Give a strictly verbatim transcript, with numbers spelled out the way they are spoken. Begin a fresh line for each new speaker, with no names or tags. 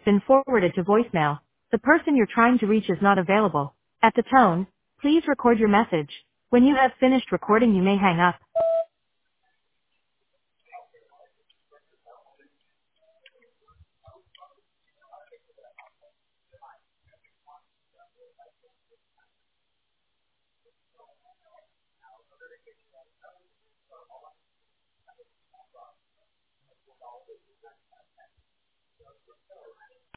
been forwarded to voicemail. The person you're trying to reach is not available. At the tone, please record your message. When you have finished recording, you may hang up.